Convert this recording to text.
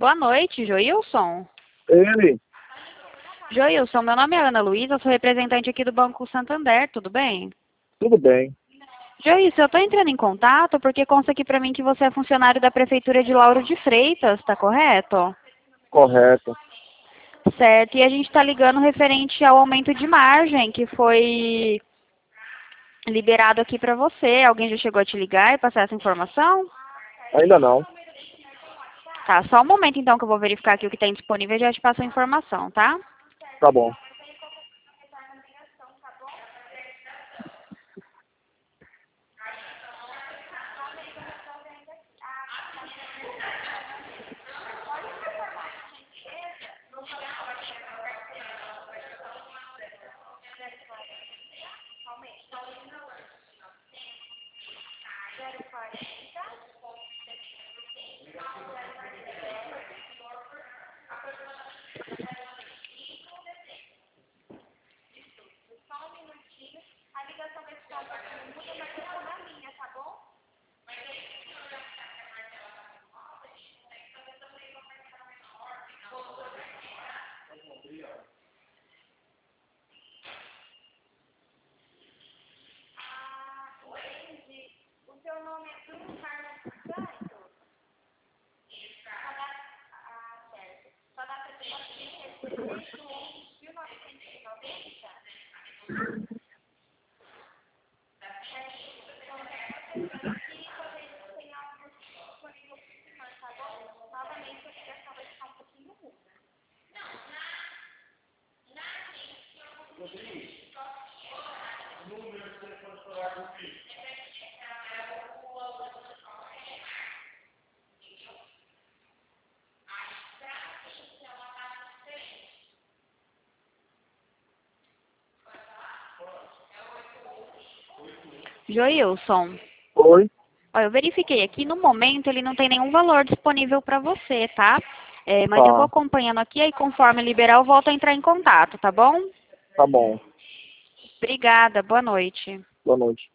Boa noite, Joilson. Ele? Joilson, meu nome é Ana Luísa, sou representante aqui do Banco Santander, tudo bem? Tudo bem. Joilson, eu estou entrando em contato porque consta aqui para mim que você é funcionário da Prefeitura de Lauro de Freitas, está correto? Correto. Certo, e a gente está ligando referente ao aumento de margem que foi liberado aqui para você. Alguém já chegou a te ligar e passar essa informação? Ainda não. Tá, só um momento então que eu vou verificar aqui o que tem disponível e já te passo a informação, tá? Tá bom. Joilson, Oi? ó, eu verifiquei aqui, no momento ele não tem nenhum valor disponível para você, tá? Mas eu vou Tá. acompanhando aqui, aí conforme liberar eu volto a entrar em contato, tá bom? Tá bom. Obrigada, boa noite. Boa noite.